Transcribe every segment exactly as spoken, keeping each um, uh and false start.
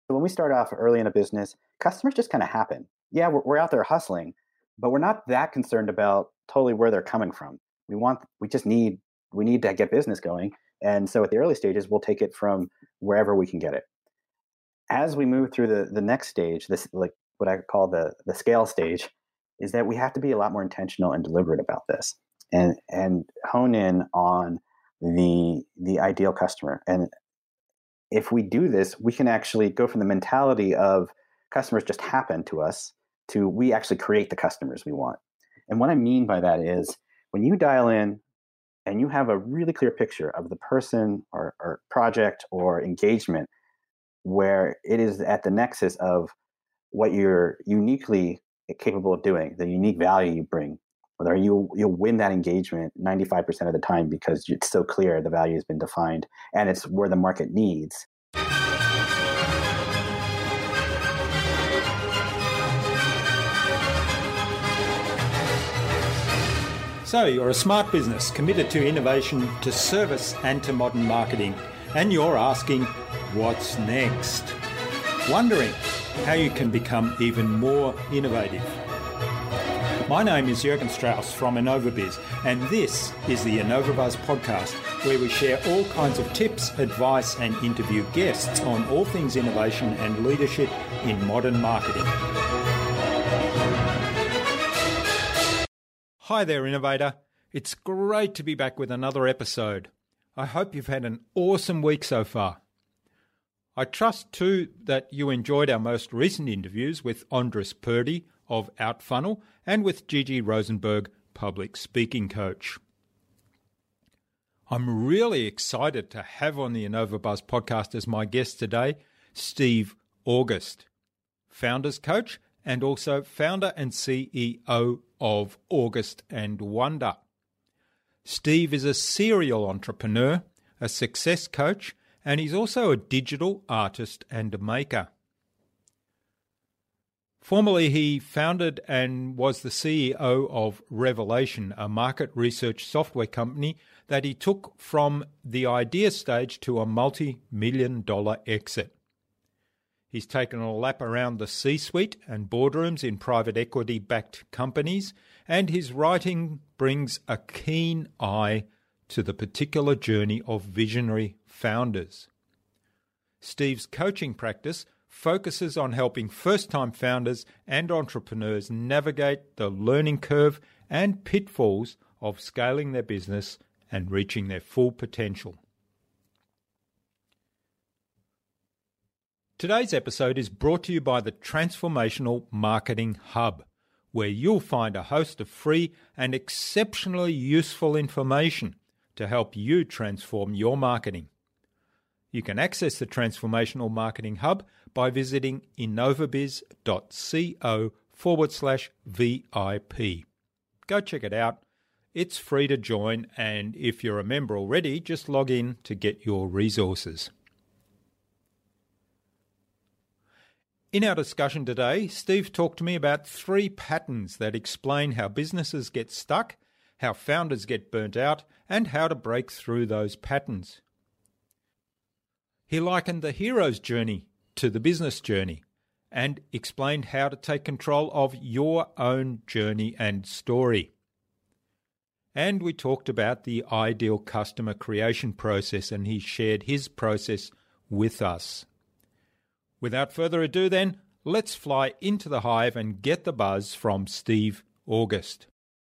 when we start off early in a business, customers just kind of happen. Yeah, we're, we're out there hustling, but we're not that concerned about totally where they're coming from. We want, we just need, we need to get business going. And so at the early stages, we'll take it from wherever we can get it. As we move through the, the next stage, this like what I call the, the scale stage, is that we have to be a lot more intentional and deliberate about this and, and hone in on the, the ideal customer. And if we do this, we can actually go from the mentality of customers just happen to us to we actually create the customers we want. And what I mean by that is when you dial in and you have a really clear picture of the person or, or project or engagement where it is at the nexus of what you're uniquely capable of doing, the unique value you bring, whether you, you'll win that engagement ninety-five percent of the time because it's so clear the value has been defined and it's where the market needs. So you're a smart business committed to innovation, to service and to modern marketing, and you're asking, what's next? Wondering how you can become even more innovative. My name is Jürgen Strauss from InnovaBiz, and this is the InnovaBuzz podcast, where we share all kinds of tips, advice, and interview guests on all things innovation and leadership in modern marketing. Hi there, innovator. It's great to be back with another episode. I hope you've had an awesome week so far. I trust too that you enjoyed our most recent interviews with Andres Purdy of Outfunnel and with Gigi Rosenberg, public speaking coach. I'm really excited to have on the InnovaBuzz podcast as my guest today, Steve August, founders coach and also founder and C E O of August and Wonder. Steve is a serial entrepreneur, a success coach, and he's also a digital artist and maker. Formerly, he founded and was the C E O of Revelation, a market research software company that he took from the idea stage to a multi-million dollar exit. He's taken a lap around the C-suite and boardrooms in private equity-backed companies, and his writing brings a keen eye to the particular journey of visionary founders. Steve's coaching practice focuses on helping first-time founders and entrepreneurs navigate the learning curve and pitfalls of scaling their business and reaching their full potential. Today's episode is brought to you by the Transformational Marketing Hub, where you'll find a host of free and exceptionally useful information to help you transform your marketing. You can access the Transformational Marketing Hub by visiting innovabiz.co forward slash VIP. Go check it out. It's free to join, and if you're a member already, just log in to get your resources. In our discussion today, Steve talked to me about three patterns that explain how businesses get stuck, how founders get burnt out, and how to break through those patterns. He likened the hero's journey to the business journey and explained how to take control of your own journey and story. And we talked about the ideal customer creation process, and he shared his process with us. Without further ado then, let's fly into the hive and get the buzz from Steve August.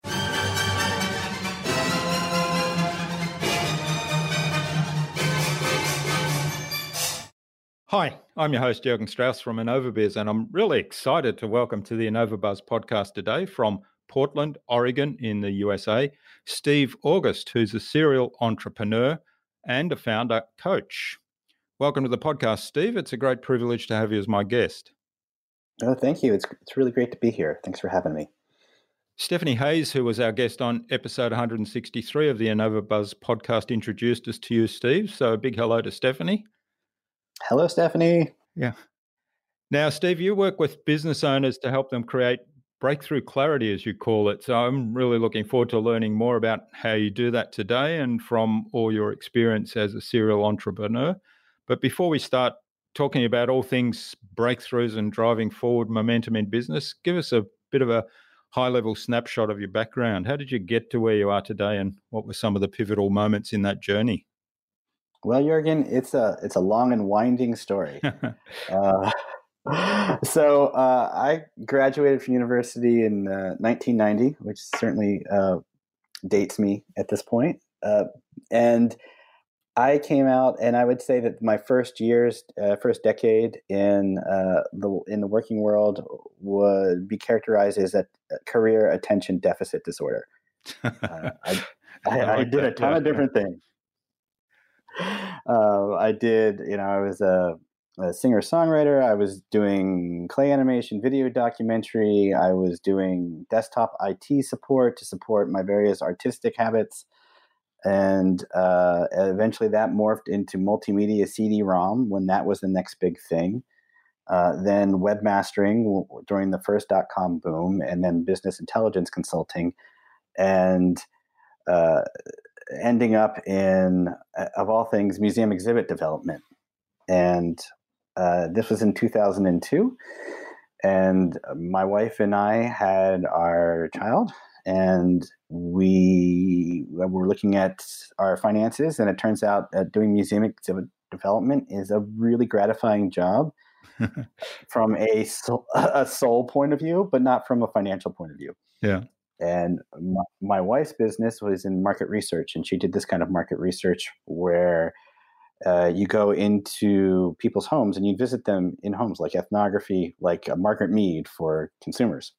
Hi, I'm your host Jürgen Strauss from InnovaBiz, and I'm really excited to welcome to the InnovaBuzz podcast today from Portland, Oregon in the U S A, Steve August, who's a serial entrepreneur and a founder coach. Welcome to the podcast, Steve. It's a great privilege to have you as my guest. Oh, thank you. It's it's really great to be here. Thanks for having me. Stephanie Hayes, who was our guest on episode one hundred sixty-three of the InnovaBuzz podcast, introduced us to you, Steve. So a big hello to Stephanie. Hello, Stephanie. Yeah. Now, Steve, you work with business owners to help them create breakthrough clarity, as you call it. So I'm really looking forward to learning more about how you do that today and from all your experience as a serial entrepreneur. But before we start talking about all things breakthroughs and driving forward momentum in business. Give us a bit of a high-level snapshot of your background. How did you get to where you are today, and what were some of the pivotal moments in that journey? Well, Jürgen, it's a it's a long and winding story. uh, so uh, I graduated from university in uh, nineteen ninety, which certainly uh, dates me at this point. Uh, and I came out, and I would say that my first years, uh, first decade in uh, the in the working world would be characterized as a career attention deficit disorder. Uh, I, I, I, I I did that, a ton yeah. of different things. Uh, I did, you know, I was a, a singer-songwriter. I was doing clay animation, video documentary. I was doing desktop I T support to support my various artistic habits. And uh, eventually that morphed into multimedia C D ROM when that was the next big thing. Uh, then webmastering during the first dot-com boom, and then business intelligence consulting. And uh, ending up in, of all things, museum exhibit development. And uh, this was in two thousand two. And my wife and I had our child, and we were looking at our finances. And it turns out that doing museum exhibit development is a really gratifying job from a soul, a soul point of view, but not from a financial point of view. Yeah. And my, my wife's business was in market research, and she did this kind of market research where uh, you go into people's homes and you visit them in homes, like ethnography, like uh, Margaret Mead for consumers.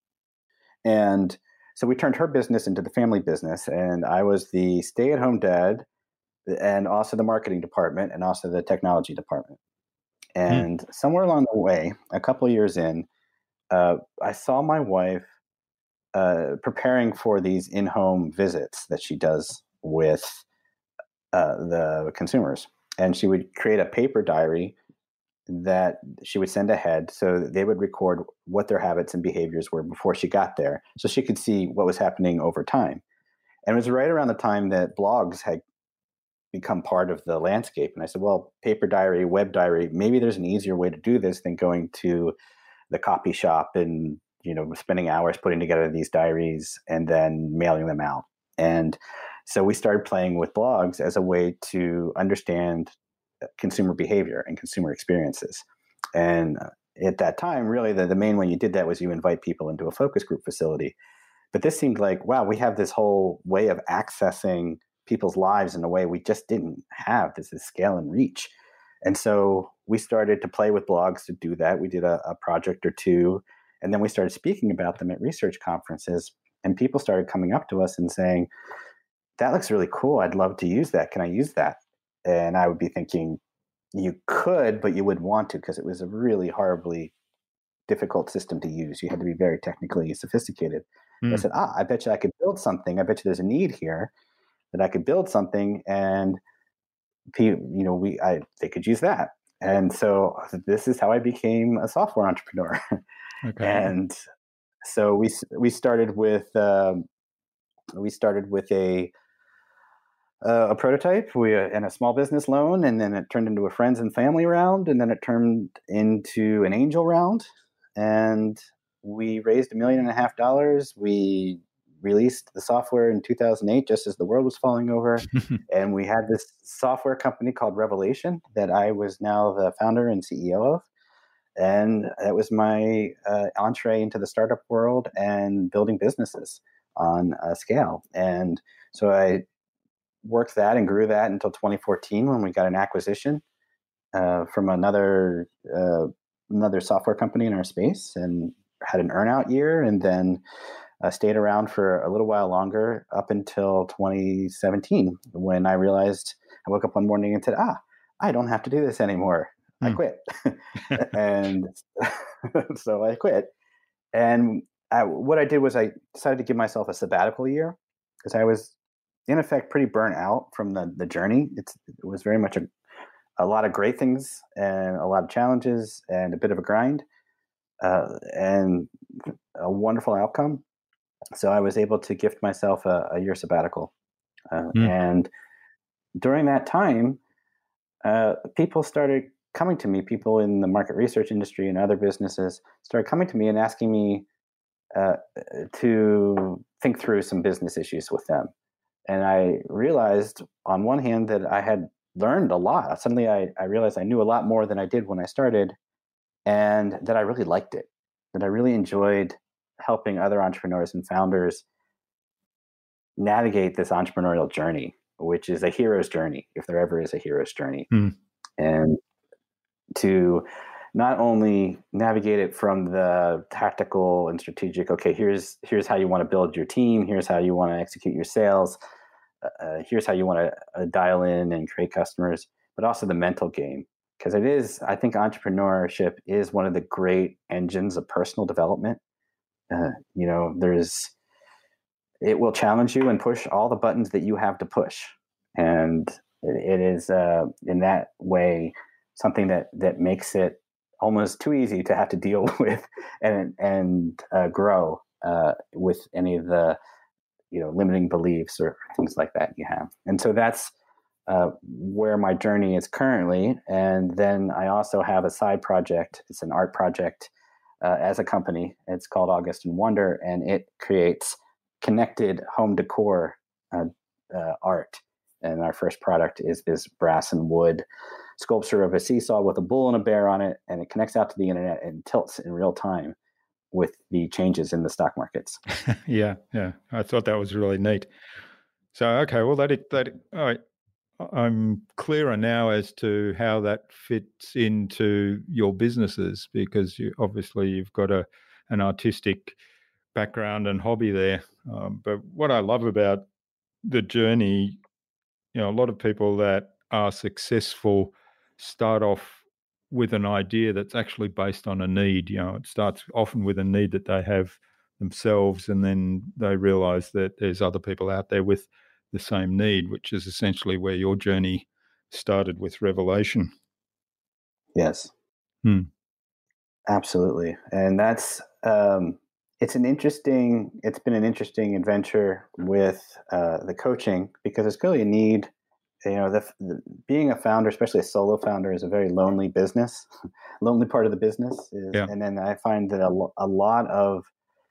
And so we turned her business into the family business, and I was the stay-at-home dad and also the marketing department and also the technology department. And mm. somewhere along the way, a couple of years in, uh, I saw my wife Uh, preparing for these in-home visits that she does with uh, the consumers. And she would create a paper diary that she would send ahead so that they would record what their habits and behaviors were before she got there, so she could see what was happening over time. And it was right around the time that blogs had become part of the landscape. And I said, well, paper diary, web diary, maybe there's an easier way to do this than going to the copy shop and you know, spending hours putting together these diaries and then mailing them out. And so we started playing with blogs as a way to understand consumer behavior and consumer experiences. And at that time, really, the, the main way you did that was you invite people into a focus group facility. But this seemed like, wow, we have this whole way of accessing people's lives in a way we just didn't have. This is scale and reach. And so we started to play with blogs to do that. We did a, a project or two. And then we started speaking about them at research conferences, and people started coming up to us and saying, that looks really cool. I'd love to use that. Can I use that? And I would be thinking, you could, but you wouldn't want to, because it was a really horribly difficult system to use. You had to be very technically sophisticated. Mm. I said, ah, I bet you I could build something. I bet you there's a need here that I could build something, and you know, we I they could use that. And so this is how I became a software entrepreneur. Okay. And so we we started with um, we started with a uh, a prototype, we uh, and a small business loan, and then it turned into a friends and family round, and then it turned into an angel round, and we raised a million and a half dollars. We released the software in two thousand eight, just as the world was falling over, and we had this software company called Revelation that I was now the founder and C E O of. And that was my uh, entree into the startup world and building businesses on a scale. And so I worked that and grew that until twenty fourteen, when we got an acquisition uh, from another uh, another software company in our space, and had an earnout year, and then uh, stayed around for a little while longer up until twenty seventeen, when I realized, I woke up one morning and said, ah, I don't have to do this anymore. I quit. And so I quit. And I, what I did was I decided to give myself a sabbatical year, because I was, in effect, pretty burnt out from the, the journey. It's, it was very much a, a lot of great things and a lot of challenges and a bit of a grind uh, and a wonderful outcome. So I was able to gift myself a, a year sabbatical. Uh, mm. And during that time, uh, people started coming to me, people in the market research industry and other businesses started coming to me and asking me uh, to think through some business issues with them. And I realized on one hand that I had learned a lot. Suddenly I, I realized I knew a lot more than I did when I started, and that I really liked it, that I really enjoyed helping other entrepreneurs and founders navigate this entrepreneurial journey, which is a hero's journey, if there ever is a hero's journey. Mm. And to not only navigate it from the tactical and strategic, okay, here's here's how you want to build your team, here's how you want to execute your sales, uh, here's how you want to uh, dial in and create customers, but also the mental game. Because it is, I think entrepreneurship is one of the great engines of personal development. Uh, you know, there's, it will challenge you and push all the buttons that you have to push. And it, it is, uh, in that way, something that, that makes it almost too easy to have to deal with and, and uh, grow uh, with any of the, you know, limiting beliefs or things like that you have. And so that's, Uh, where my journey is currently. And then I also have a side project. It's an art project uh, as a company. It's called August and Wonder, and it creates connected home decor uh, uh, art. And our first product is this brass and wood sculpture of a seesaw with a bull and a bear on it, and it connects out to the internet and tilts in real time with the changes in the stock markets. yeah, yeah. I thought that was really neat. So, okay, well, that, that, all right. I'm clearer now as to how that fits into your businesses, because you, obviously you've got a an artistic background and hobby there. Um, but what I love about the journey, you know, a lot of people that are successful start off with an idea that's actually based on a need. You know, it starts often with a need that they have themselves, and then they realize that there's other people out there with the same need, which is essentially where your journey started with Revelation. Yes, Hmm. absolutely. And that's, um, it's an interesting, it's been an interesting adventure with uh, the coaching, because there's clearly a need. You know, the, the, being a founder, especially a solo founder, is a very lonely business. Lonely part of the business is, Yeah. and then I find that a, a lot of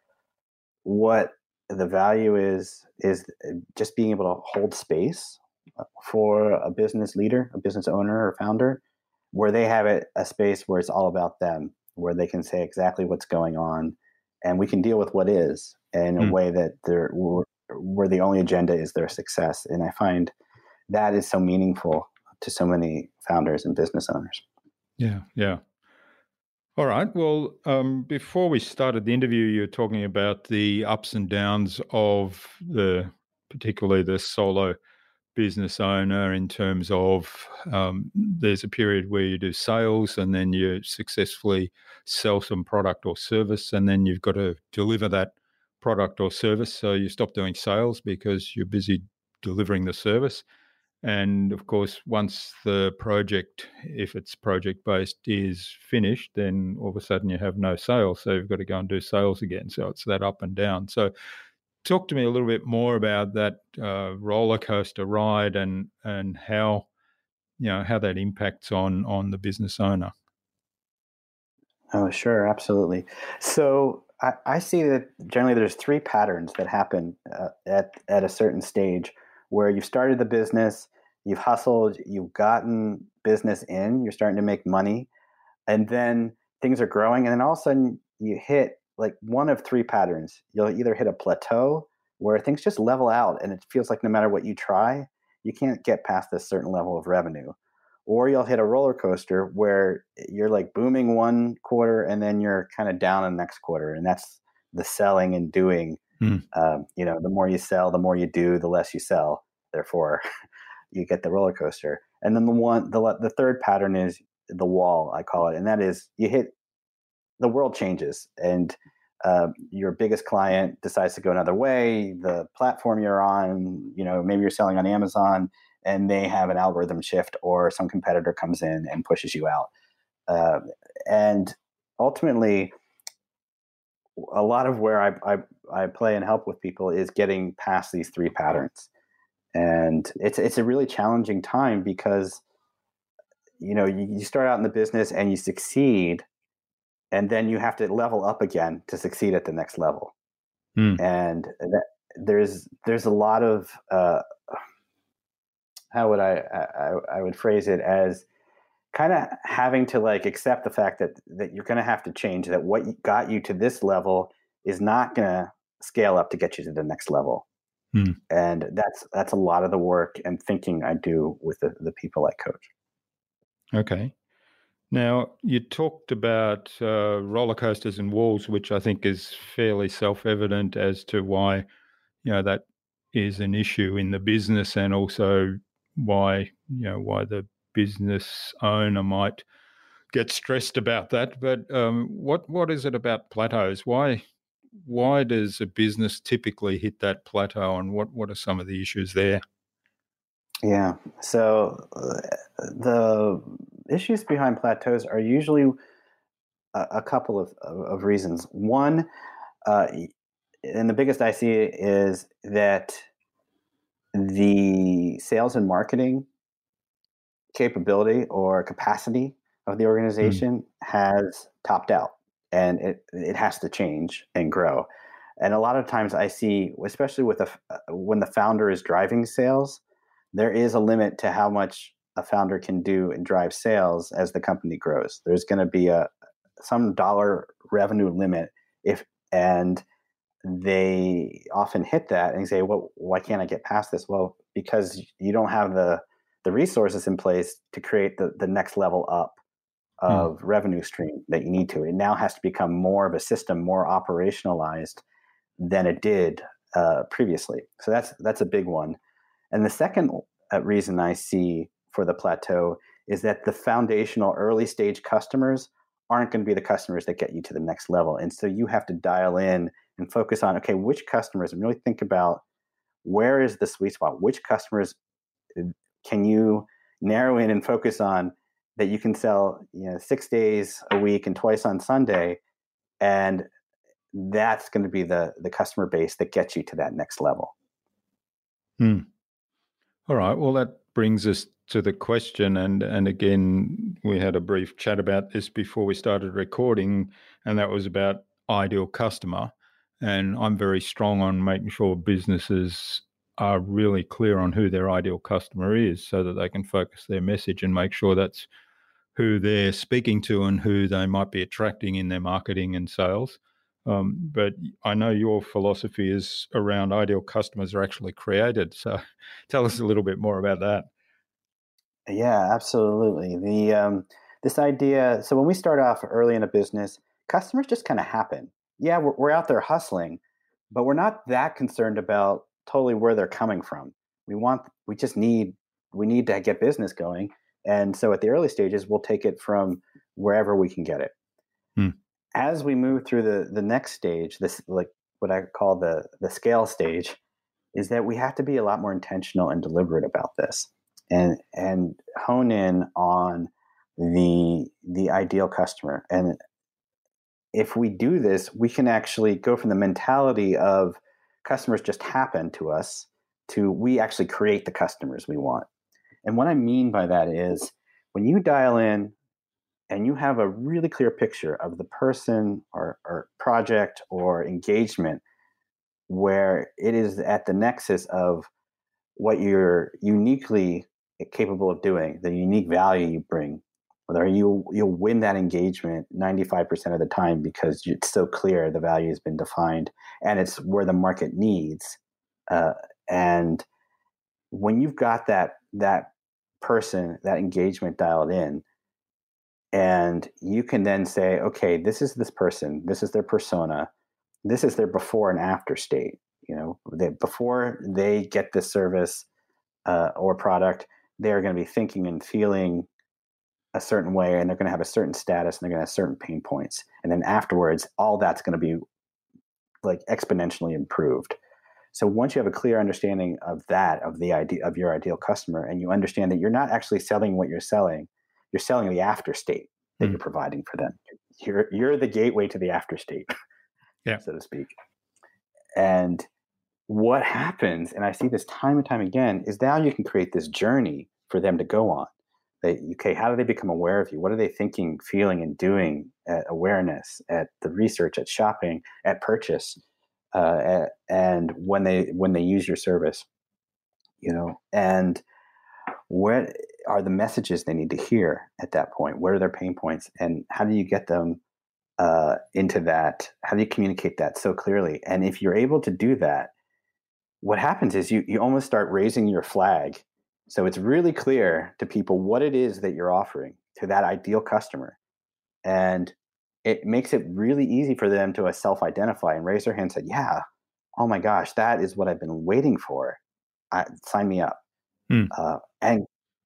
what the value is is just being able to hold space for a business leader, a business owner or founder, where they have it a space where it's all about them, where they can say exactly what's going on, and we can deal with what is in a Hmm. way that they're where the only agenda is their success. And I find that is so meaningful to so many founders and business owners. Yeah, yeah. All right. Well, um, before we started the interview, you were talking about the ups and downs of the, particularly the solo business owner, in terms of um, there's a period where you do sales and then you successfully sell some product or service, and then you've got to deliver that product or service. So you stop doing sales because you're busy delivering the service. And of course, once the project, if it's project based, is finished, then all of a sudden you have no sales. So you've got to go and do sales again. So it's that up and down. So talk to me a little bit more about that uh, roller coaster ride, and and how, you know, how that impacts on on the business owner. Oh, sure, absolutely. So I, I see that generally there's three patterns that happen uh, at at a certain stage, where you've started the business, you've hustled, you've gotten business in, you're starting to make money, and then things are growing, and then all of a sudden you hit like one of three patterns. You'll either hit a plateau where things just level out, and it feels like no matter what you try, you can't get past this certain level of revenue. Or you'll hit a roller coaster where you're like booming one quarter and then you're kind of down in the next quarter. And that's the selling and doing. Mm. Um, you know, the more you sell, the more you do, the less you sell. Therefore, you get the roller coaster. And then the one, the the third pattern is the wall, I call it, and that is you hit, the world changes, and uh, your biggest client decides to go another way. The platform you're on, you know, maybe you're selling on Amazon, and they have an algorithm shift, or some competitor comes in and pushes you out. Uh, and ultimately, a lot of where I, I I play and help with people is getting past these three patterns. And it's it's a really challenging time, because you know, you, you start out in the business and you succeed, and then you have to level up again to succeed at the next level. Hmm. And that, there's there's a lot of uh, how would I, I I would phrase it as kind of having to like accept the fact that that you're going to have to change, that what got you to this level is not going to scale up to get you to the next level. Hmm. And that's that's a lot of the work and thinking I do with the, the people I coach. Okay. Now, you talked about uh, roller coasters and walls, which I think is fairly self-evident as to why, you know, that is an issue in the business, and also why, you know, why the business owner might get stressed about that. But um, what what is it about plateaus? Why why does a business typically hit that plateau, and what, what are some of the issues there? Yeah. So uh, the issues behind plateaus are usually a, a couple of, of, of reasons. One, uh, and the biggest I see is that the sales and marketing capability or capacity of the Mm. organization has topped out, and it it has to change and grow. And a lot of times I see, especially with a, when the founder is driving sales, there is a limit to how much a founder can do and drive sales as the company grows. There's going to be a some dollar revenue limit if and they often hit that and say, well, why can't I get past this? Well, because you don't have the the resources in place to create the, the next level up Mm. of revenue stream that you need to. It now has to become more of a system, more operationalized than it did uh, previously. So that's that's a big one. And the second uh, reason I see for the plateau is that the foundational early stage customers aren't going to be the customers that get you to the next level. And so you have to dial in and focus on, okay, which customers, and really think about where is the sweet spot? Which customers can you narrow in and focus on that you can sell, you know, six days a week and twice on Sunday, and that's going to be the the customer base that gets you to that next level. Mm. All right. Well, that brings us to the question, and and again, we had a brief chat about this before we started recording, and that was about ideal customer. And I'm very strong on making sure businesses are really clear on who their ideal customer is, so that they can focus their message and make sure that's who they're speaking to and who they might be attracting in their marketing and sales. Um, but I know your philosophy is around ideal customers are actually created. So tell us a little bit more about that. Yeah, absolutely. The um, this idea. So when we start off early in a business, customers just kind of happen. Yeah, we're, we're out there hustling, but we're not that concerned about totally where they're coming from. We want, we just need, we need to get business going, and so at the early stages, we'll take it from wherever we can get it. Hmm. As we move through the the next stage, this like what I call the the scale stage, is that we have to be a lot more intentional and deliberate about this, and and hone in on the the ideal customer. And if we do this, we can actually go from the mentality of customers just happen to us to we actually create the customers we want. And what I mean by that is when you dial in and you have a really clear picture of the person or, or project or engagement where it is at the nexus of what you're uniquely capable of doing, the unique value you bring, whether you you'll win that engagement ninety-five percent of the time because it's so clear the value has been defined and it's where the market needs. Uh, and when you've got that that person, that engagement dialed in, and you can then say, okay, this is this person, this is their persona, this is their before and after state. You know, they, before they get this service uh, or product, they're going to be thinking and feeling a certain way, and they're going to have a certain status, and they're going to have certain pain points. And then afterwards, all that's going to be like exponentially improved. So once you have a clear understanding of that, of the idea of your ideal customer, and you understand that you're not actually selling what you're selling, you're selling the after state that Hmm. you're providing for them. You're you're the gateway to the after state, Yeah. so to speak. And what happens, and I see this time and time again, is now you can create this journey for them to go on. They, okay, how do they become aware of you? What are they thinking, feeling, and doing at awareness, at the research, at shopping, at purchase, uh, at, and when they when they use your service, you know, and what are the messages they need to hear at that point? What are their pain points, and how do you get them uh, into that? How do you communicate that so clearly? And if you're able to do that, what happens is you you almost start raising your flag, so it's really clear to people what it is that you're offering to that ideal customer, and it makes it really easy for them to uh, self-identify and raise their hand and say, "Yeah, oh my gosh, that is what I've been waiting for. I, sign me up." Hmm. Uh, and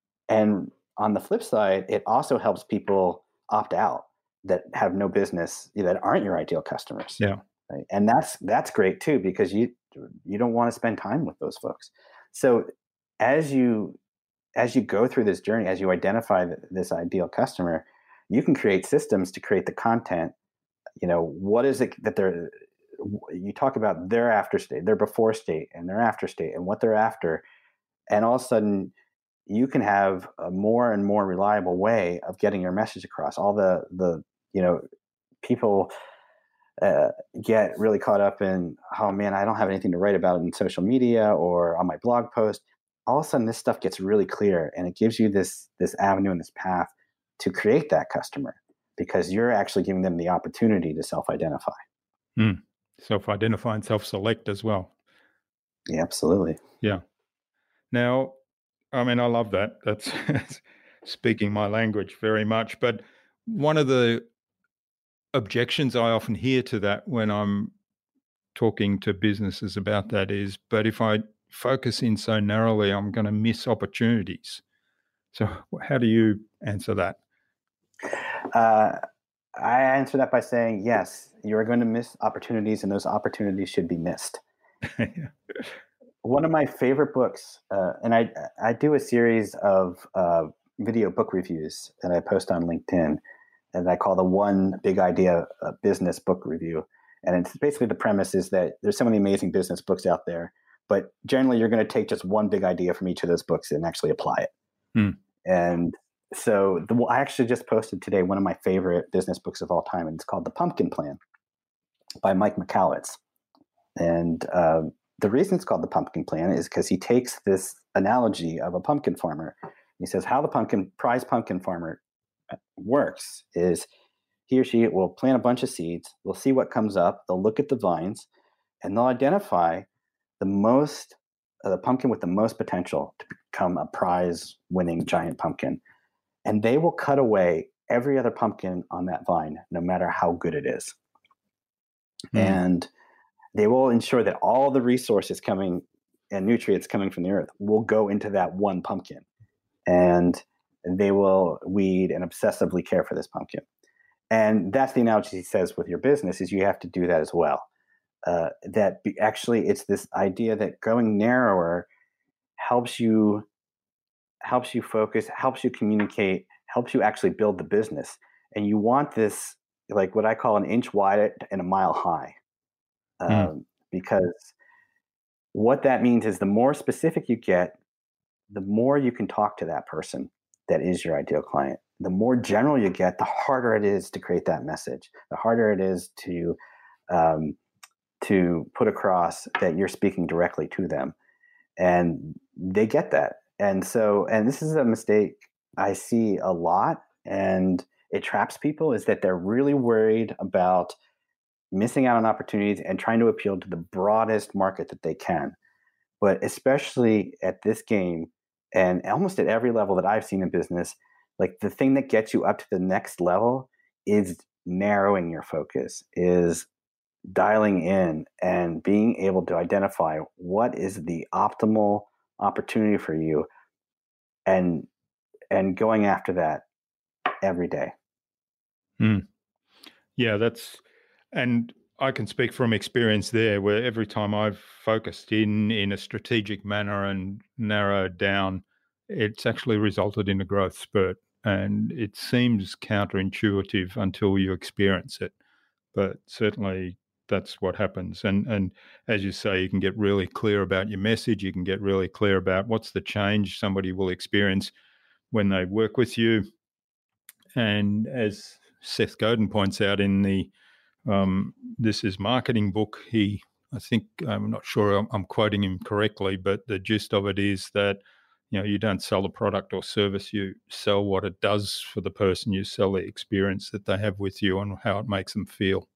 and on the flip side, it also helps people opt out that have no business, you know, that aren't your ideal customers. Yeah. Right? And that's that's great too, because you you don't want to spend time with those folks. So as you as you go through this journey, as you identify th- this ideal customer, you can create systems to create the content. You know, what is it that they're you talk about their after state, their before state, and their after state, and what they're after, and all of a sudden you can have a more and more reliable way of getting your message across. All the the you know people uh, get really caught up in, oh man, I don't have anything to write about in social media or on my blog post. All of a sudden, this stuff gets really clear, and it gives you this this avenue and this path to create that customer, because you're actually giving them the opportunity to self-identify. Hmm. Self-identify and self-select as well. Yeah, absolutely. Yeah. Now, I mean, I love that. That's speaking my language very much. But one of the objections I often hear to that when I'm talking to businesses about that is, but if I focus in so narrowly, I'm going to miss opportunities. So, how do you answer that? Uh, I answer that by saying, yes, you are going to miss opportunities, and those opportunities should be missed. Yeah. One of my favorite books, uh, and I I do a series of uh, video book reviews that I post on LinkedIn, and I call the One Big Idea uh, Business Book Review. And it's basically, the premise is that there's so many amazing business books out there, but generally you're going to take just one big idea from each of those books and actually apply it. Hmm. And so the, I actually just posted today one of my favorite business books of all time, and it's called The Pumpkin Plan by Mike Michalowicz. And uh, the reason it's called The Pumpkin Plan is because he takes this analogy of a pumpkin farmer. He says how the pumpkin prize pumpkin farmer works is he or she will plant a bunch of seeds. They'll see what comes up. They'll look at the vines, and they'll identify the most uh, the pumpkin with the most potential to become a prize-winning giant pumpkin. And they will cut away every other pumpkin on that vine, no matter how good it is. Hmm. And they will ensure that all the resources coming and nutrients coming from the earth will go into that one pumpkin. And they will weed and obsessively care for this pumpkin. And that's the analogy he says with your business, is you have to do that as well. Uh, that be, actually, it's this idea that going narrower helps you helps you focus, helps you communicate, helps you actually build the business. And you want this, like what I call an inch wide and a mile high, Hmm. um, because what that means is the more specific you get, the more you can talk to that person that is your ideal client. The more general you get, the harder it is to create that message. The harder it is to um, to put across that you're speaking directly to them, and they get that. And so, and this is a mistake I see a lot, and it traps people, is that they're really worried about missing out on opportunities and trying to appeal to the broadest market that they can. But especially at this game, and almost at every level that I've seen in business, like the thing that gets you up to the next level is narrowing your focus, is dialing in and being able to identify what is the optimal opportunity for you, and and going after that every day. Hmm. Yeah, that's, and I can speak from experience there, where every time I've focused in in a strategic manner and narrowed down, it's actually resulted in a growth spurt. And it seems counterintuitive until you experience it, but certainly that's what happens. And and as you say, you can get really clear about your message. You can get really clear about what's the change somebody will experience when they work with you. And as Seth Godin points out in the um, This Is Marketing book, he, I think, I'm not sure I'm, I'm quoting him correctly, but the gist of it is that, you know, you don't sell a product or service, you sell what it does for the person. You sell the experience that they have with you and how it makes them feel.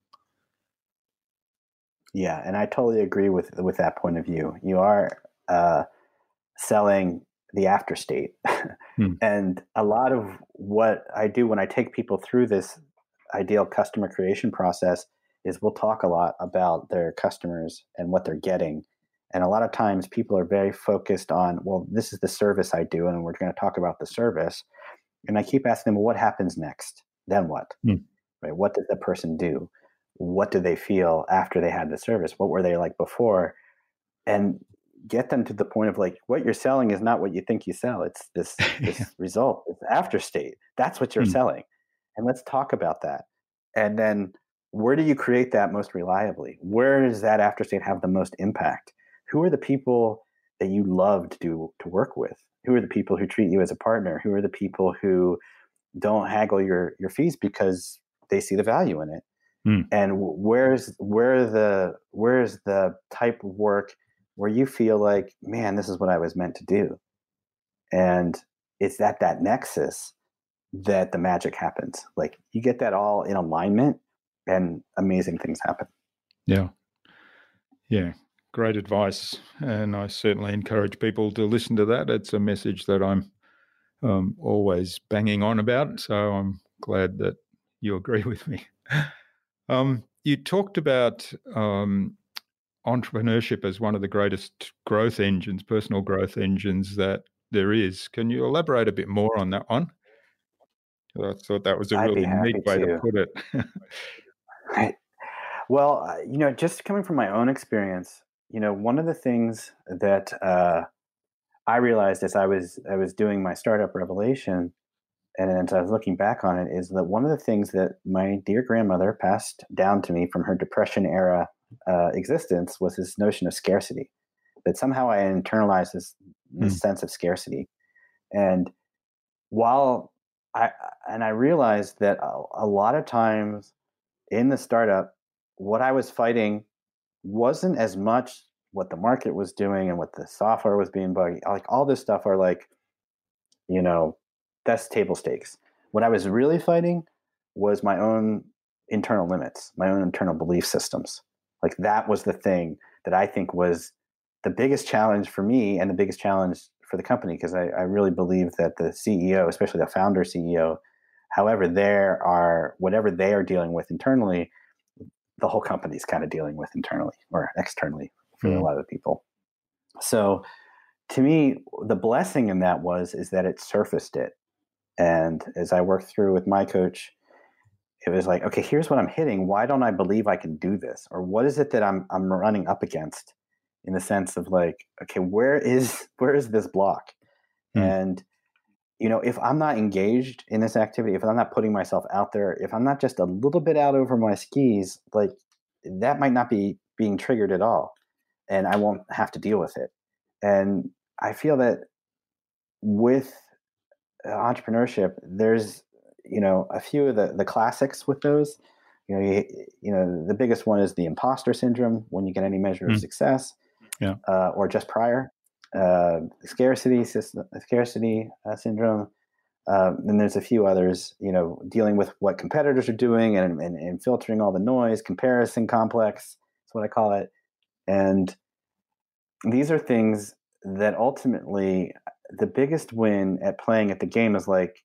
Yeah, and I totally agree with with that point of view. You are uh, selling the after state. Hmm. And a lot of what I do when I take people through this ideal customer creation process is we'll talk a lot about their customers and what they're getting. And a lot of times people are very focused on, well, this is the service I do, and we're going to talk about the service. And I keep asking them, well, what happens next? Then what? Hmm. Right? What does the person do? What do they feel after they had the service? What were they like before? And get them to the point of like, what you're selling is not what you think you sell. It's this this yeah. result, it's after state. That's what you're mm. selling. And let's talk about that. And then where do you create that most reliably? Where does that after state have the most impact? Who are the people that you love to do to work with? Who are the people who treat you as a partner? Who are the people who don't haggle your your fees because they see the value in it? Mm. And where's where the where's the type of work where you feel like, man, this is what I was meant to do? And it's at that nexus that the magic happens. Like you get that all in alignment and amazing things happen. Yeah. Yeah. Great advice. And I certainly encourage people to listen to that. It's a message that I'm um, always banging on about. So I'm glad that you agree with me. Um, you talked about um, entrepreneurship as one of the greatest growth engines, personal growth engines that there is. Can you elaborate a bit more on that one? I thought that was a really neat way to, to put it. Right. Well, uh, you know, just coming from my own experience, you know, one of the things that uh, I realized as I was I was doing my startup Revelation, and as I was looking back on it, is that one of the things that my dear grandmother passed down to me from her Depression era uh, existence was this notion of scarcity. That somehow I internalized this this mm. sense of scarcity, and while I and I realized that a, a lot of times in the startup, what I was fighting wasn't as much what the market was doing and what the software was being buggy. Like all this stuff are like, you know, that's table stakes. What I was really fighting was my own internal limits, my own internal belief systems. Like that was the thing that I think was the biggest challenge for me and the biggest challenge for the company, because I, I really believe that the C E O, especially the founder C E O, however there are, whatever they are dealing with internally, the whole company is kind of dealing with internally or externally for mm. a lot of people. So to me, the blessing in that was, is that it surfaced it. And as I worked through with my coach, it was like, okay, here's what I'm hitting. Why don't I believe I can do this? Or what is it that I'm I'm running up against, in the sense of like, okay, where is where is this block? Mm. And you know, if I'm not engaged in this activity, if I'm not putting myself out there, if I'm not just a little bit out over my skis, like that might not be being triggered at all, and I won't have to deal with it. And I feel that with entrepreneurship, there's, you know, a few of the, the classics with those. You know, you, you know, the biggest one is the imposter syndrome when you get any measure mm. of success, yeah, uh, or just prior. Uh, scarcity system, scarcity uh, syndrome. Uh, then there's a few others. You know, dealing with what competitors are doing and, and, and filtering all the noise. Comparison complex. That's what I call it. And these are things that ultimately, the biggest win at playing at the game is like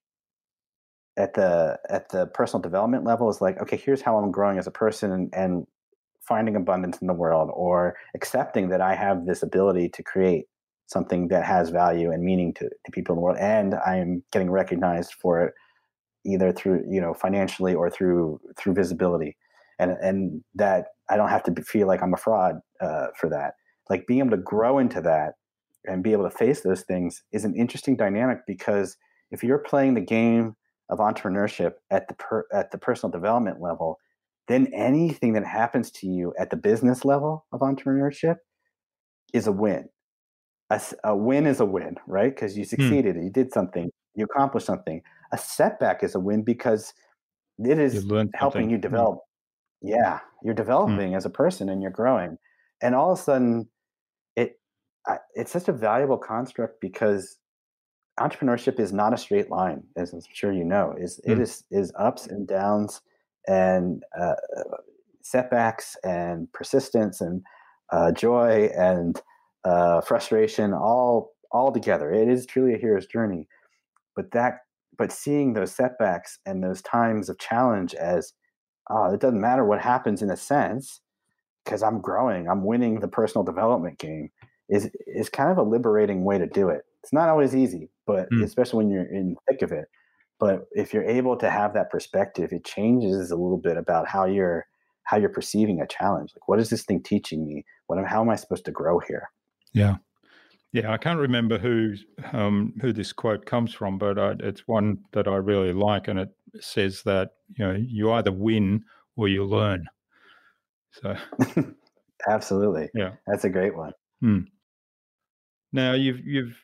at the at the personal development level is like, okay, here's how I'm growing as a person and, and finding abundance in the world, or accepting that I have this ability to create something that has value and meaning to, to people in the world, and I'm getting recognized for it, either through, you know, financially or through through visibility, and and that I don't have to feel like I'm a fraud uh, for that. Like being able to grow into that and be able to face those things is an interesting dynamic, because if you're playing the game of entrepreneurship at the per, at the personal development level, then anything that happens to you at the business level of entrepreneurship is a win. A, a win is a win, right? Because you succeeded, hmm. you did something, you accomplish something. A setback is a win because it You is learn helping something. you Mm. develop. Yeah, you're Mm. developing as a person and you're growing. And all of a sudden, it I, it's such a valuable construct because entrepreneurship is not a straight line, as I'm sure you know. Is it Mm. is is ups and downs and uh, setbacks and persistence and uh, joy and uh, frustration all all together. It is truly a hero's journey. But that but seeing those setbacks and those times of challenge as oh, it doesn't matter what happens in a sense because I'm growing, I'm winning the personal development game is is kind of a liberating way to do it. It's not always easy, but Mm. especially when you're in the thick of it. But if you're able to have that perspective, it changes a little bit about how you're how you're perceiving a challenge. Like, what is this thing teaching me? What am, how am I supposed to grow here? Yeah. Yeah, I can't remember who um, who this quote comes from, but I, it's one that I really like, and it says that you know you either win or you learn. So Absolutely, yeah. that's a great one. Hmm. Now you've you've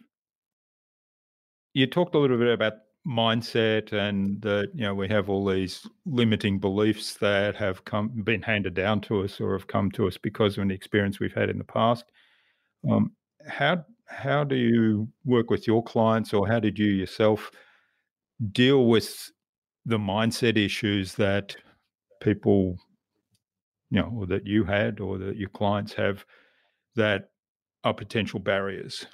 you talked a little bit about mindset and that you know we have all these limiting beliefs that have come been handed down to us or have come to us because of an experience we've had in the past. Um, how how do you work with your clients, or how did you yourself deal with the mindset issues that people, you know, or that you had, or that your clients have, that are potential barriers?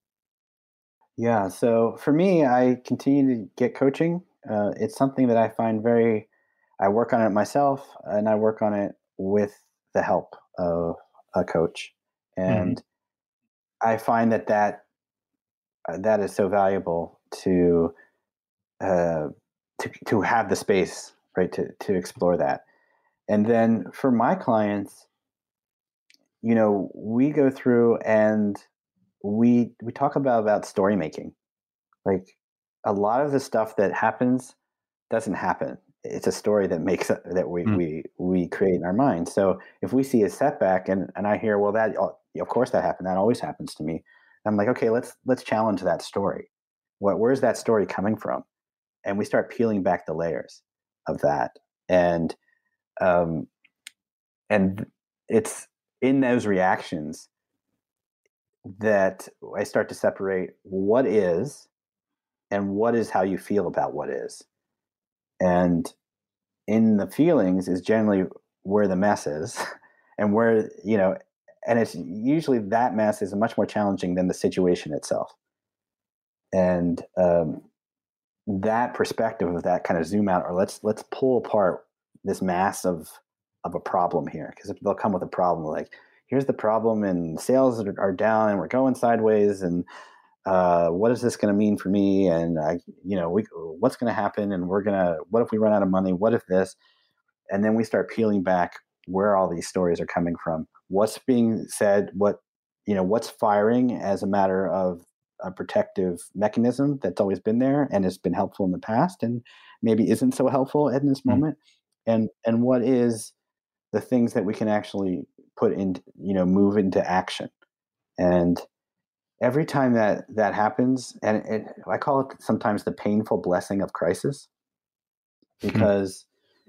Yeah. So for me, I continue to get coaching. Uh, it's something that I find very, I work on it myself and I work on it with the help of a coach. Mm. And I find that that, uh, that is so valuable to, uh, to, to have the space, right, to, to explore that. And then for my clients, you know, we go through and we, we talk about, about story making. Like a lot of the stuff that happens doesn't happen. It's a story that makes it, that we Mm. we we create in our mind. So if we see a setback and and I hear, well, that oh, of course that happened. That always happens to me. I'm like, okay, let's let's challenge that story. What where's that story coming from? And we start peeling back the layers of that. And um and it's in those reactions that I start to separate what is and what is how you feel about what is. And in the feelings is generally where the mess is and where, you know, and it's usually that mess is much more challenging than the situation itself. And um, that perspective of that kind of zoom out, or let's let's pull apart this mass of of a problem here, because they'll come with a problem like, here's the problem, and sales are, are down, and we're going sideways, and uh, what is this going to mean for me? And I, you know, we, what's going to happen? And we're gonna, what if we run out of money? What if this? And then we start peeling back where all these stories are coming from, what's being said, what, you know, what's firing as a matter of a protective mechanism that's always been there and has been helpful in the past and maybe isn't so helpful in this Mm. moment, and and what is the things that we can actually put in, you know, move into action. And every time that that happens, and it, I call it sometimes the painful blessing of crisis, Mm. because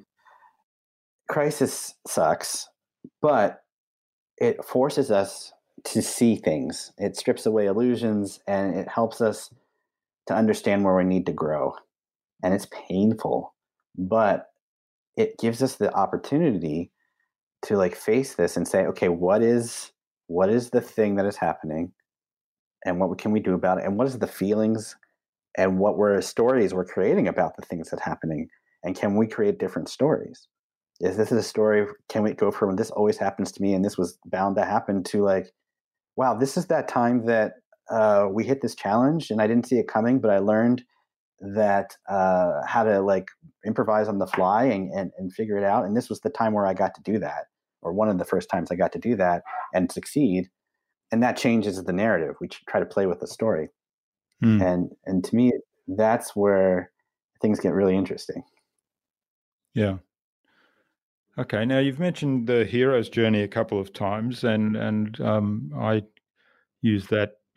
crisis sucks, but it forces us to see things. It strips away illusions and it helps us to understand where we need to grow. And it's painful, but it gives us the opportunity to like face this and say, okay, what is what is the thing that is happening and what can we do about it? And what is the feelings and what were stories we're creating about the things that are happening? And can we create different stories? Is this a story? Can we go from this always happens to me and this was bound to happen to like, wow, this is that time that uh, we hit this challenge and I didn't see it coming, but I learned that uh, how to like improvise on the fly and, and, and figure it out. And this was the time where I got to do that, or one of the first times I got to do that and succeed. And that changes the narrative. We try to play with the story. Mm. And, and to me, that's where things get really interesting. Yeah. Okay. Now you've mentioned the hero's journey a couple of times, and and um, I use that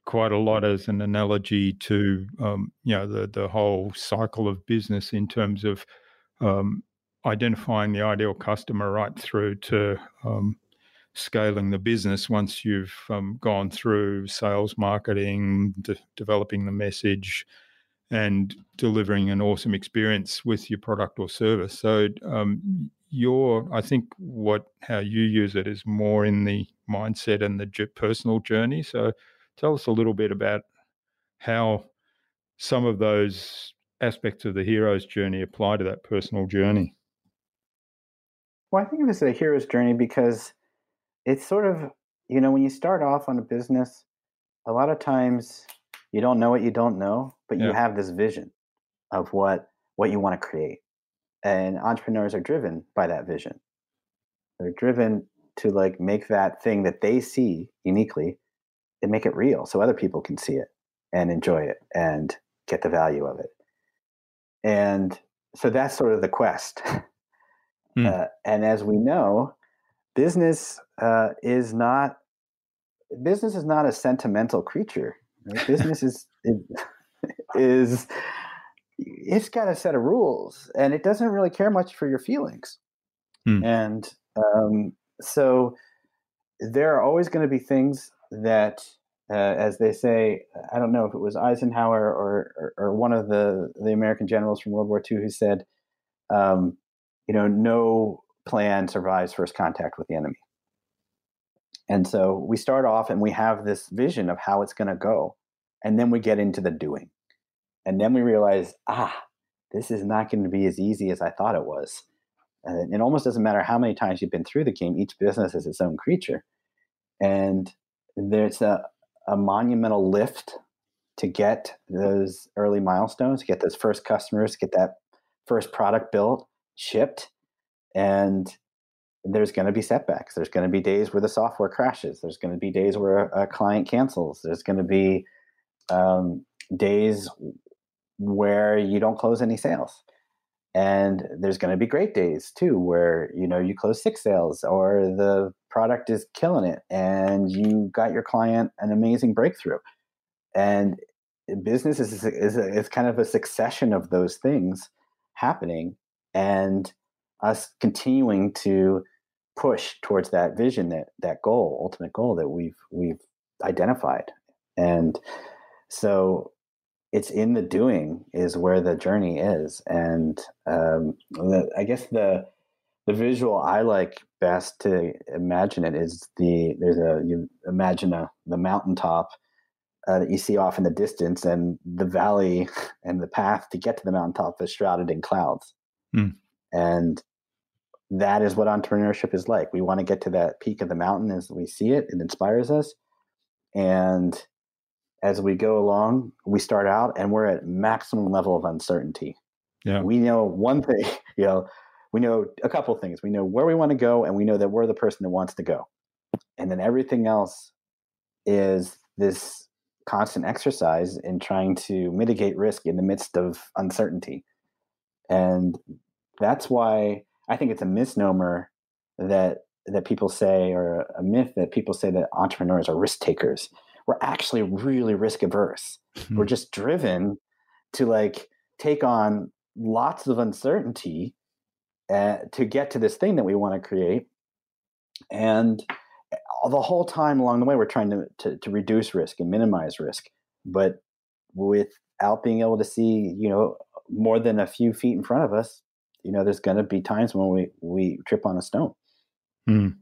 quite a lot as an analogy to um, you know the the whole cycle of business in terms of um, identifying the ideal customer right through to um, scaling the business once you've um, gone through sales, marketing, de- developing the message, and delivering an awesome experience with your product or service. So um, your, I think what how you use it is more in the mindset and the j- personal journey. So tell us a little bit about how some of those aspects of the hero's journey apply to that personal journey. Well, I think of it as a hero's journey because it's sort of, you know, when you start off on a business, a lot of times you don't know what you don't know, but you Yeah. have this vision of what what you want to create. And entrepreneurs are driven by that vision. They're driven to like make that thing that they see uniquely and make it real so other people can see it and enjoy it and get the value of it. And so that's sort of the quest. Mm. Uh, and as we know, business uh, is not business is not a sentimental creature. Right? Business is is it's got a set of rules, and it doesn't really care much for your feelings. Mm. And um, so there are always going to be things that, uh, as they say, I don't know if it was Eisenhower or, or, or one of the, the American generals from World War Two who said, um, you know, no plan survives first contact with the enemy. And so we start off and we have this vision of how it's going to go. And then we get into the doing. And then we realize, ah, this is not going to be as easy as I thought it was. And it almost doesn't matter how many times you've been through the game. Each business is its own creature. And there's a, a monumental lift to get those early milestones, to get those first customers, get that first product built, shipped. And there's going to be setbacks. There's going to be days where the software crashes. There's going to be days where a, a client cancels. There's going to be um, days where you don't close any sales. And there's going to be great days too, where, you know, you close six sales or the product is killing it and you got your client an amazing breakthrough. And business is, is, a, is kind of a succession of those things happening and us continuing to push towards that vision, that, that goal, ultimate goal that we've, we've identified. And so it's in the doing is where the journey is. And um, the, I guess the the visual I like best to imagine it is the there's a you imagine a the mountaintop uh, that you see off in the distance, and the valley and the path to get to the mountaintop is shrouded in clouds. Mm. And that is what entrepreneurship is like. We want to get to that peak of the mountain as we see it. It inspires us, and as we go along, we start out and we're at maximum level of uncertainty. Yeah. We know one thing, you know, we know a couple of things. We know where we want to go, and we know that we're the person that wants to go. And then everything else is this constant exercise in trying to mitigate risk in the midst of uncertainty. And that's why I think it's a misnomer that that people say, or a myth that people say, that entrepreneurs are risk takers. We're actually really risk averse. Mm-hmm. We're just driven to like take on lots of uncertainty uh, to get to this thing that we want to create. And the whole time along the way, we're trying to, to, to reduce risk and minimize risk, but without being able to see, you know, more than a few feet in front of us, you know, there's going to be times when we, we trip on a stone. Mm.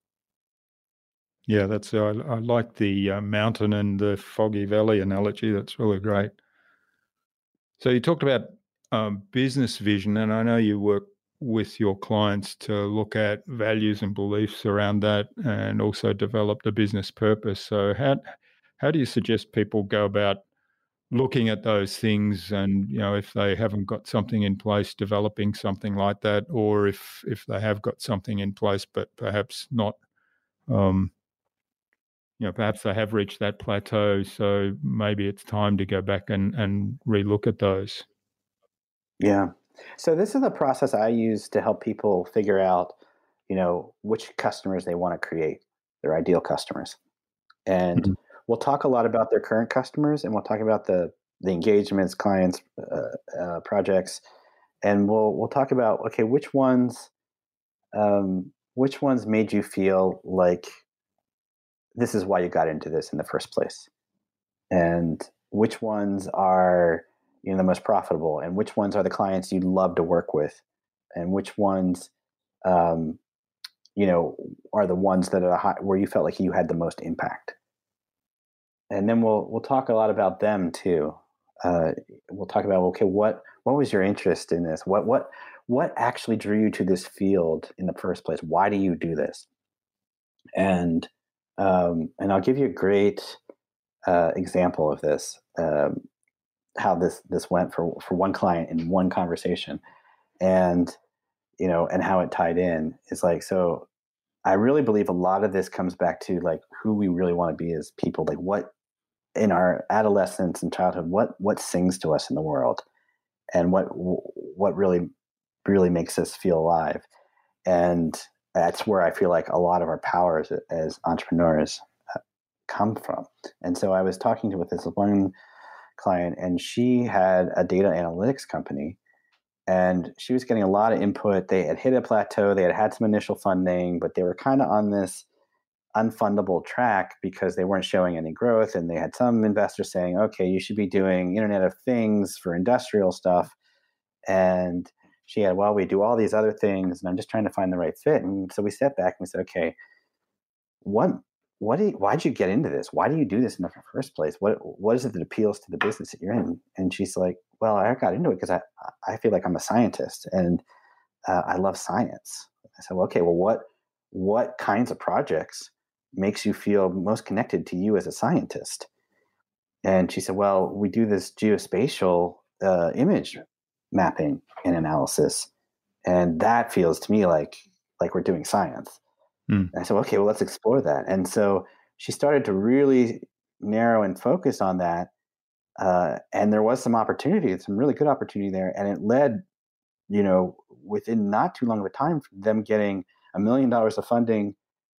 Yeah, that's uh, I, I like the uh, mountain and the foggy valley analogy. That's really great. So you talked about um, business vision, and I know you work with your clients to look at values and beliefs around that, and also develop the business purpose. So how how do you suggest people go about looking at those things, and you know, if they haven't got something in place, developing something like that, or if if they have got something in place but perhaps not. Um, You know, perhaps they have reached that plateau, so maybe it's time to go back and, and relook at those. Yeah. So this is the process I use to help people figure out, you know, which customers they want to create, their ideal customers. And mm-hmm. we'll talk a lot about their current customers, and we'll talk about the the engagements, clients, uh, uh, projects, and we'll we'll talk about okay, which ones um, which ones made you feel like this is why you got into this in the first place, and which ones are you know the most profitable, and which ones are the clients you love to work with, and which ones um, you know are the ones that are the high, where you felt like you had the most impact. And then we'll we'll talk a lot about them too. Uh, we'll talk about okay, what what was your interest in this? What what what actually drew you to this field in the first place? Why do you do this? And um, and I'll give you a great uh, example of this. Um, how this this went for for one client in one conversation, and you know, and how it tied in is like so. I really believe a lot of this comes back to like who we really want to be as people. Like what in our adolescence and childhood, what what sings to us in the world, and what what really really makes us feel alive. And that's where I feel like a lot of our powers as entrepreneurs come from. And so I was talking to with this one client, and she had a data analytics company, and she was getting a lot of input. They had hit a plateau. They had had some initial funding, but they were kind of on this unfundable track because they weren't showing any growth. And they had some investors saying, okay, you should be doing Internet of Things for industrial stuff. And she had, well, we do all these other things, and I'm just trying to find the right fit. And so we stepped back and we said, okay, what, what do you, why'd you get into this? Why do you do this in the first place? What, what is it that appeals to the business that you're in? And she's like, well, I got into it because I, I feel like I'm a scientist, and uh, I love science. I said, well, okay, well, what, what kinds of projects makes you feel most connected to you as a scientist? And she said, well, we do this geospatial uh, image mapping and analysis, and that feels to me like like we're doing science. Mm. And I said, okay, well, let's explore that. And so she started to really narrow and focus on that, uh, and there was some opportunity, some really good opportunity there, and it led, you know, within not too long of a time, them getting a million dollars of funding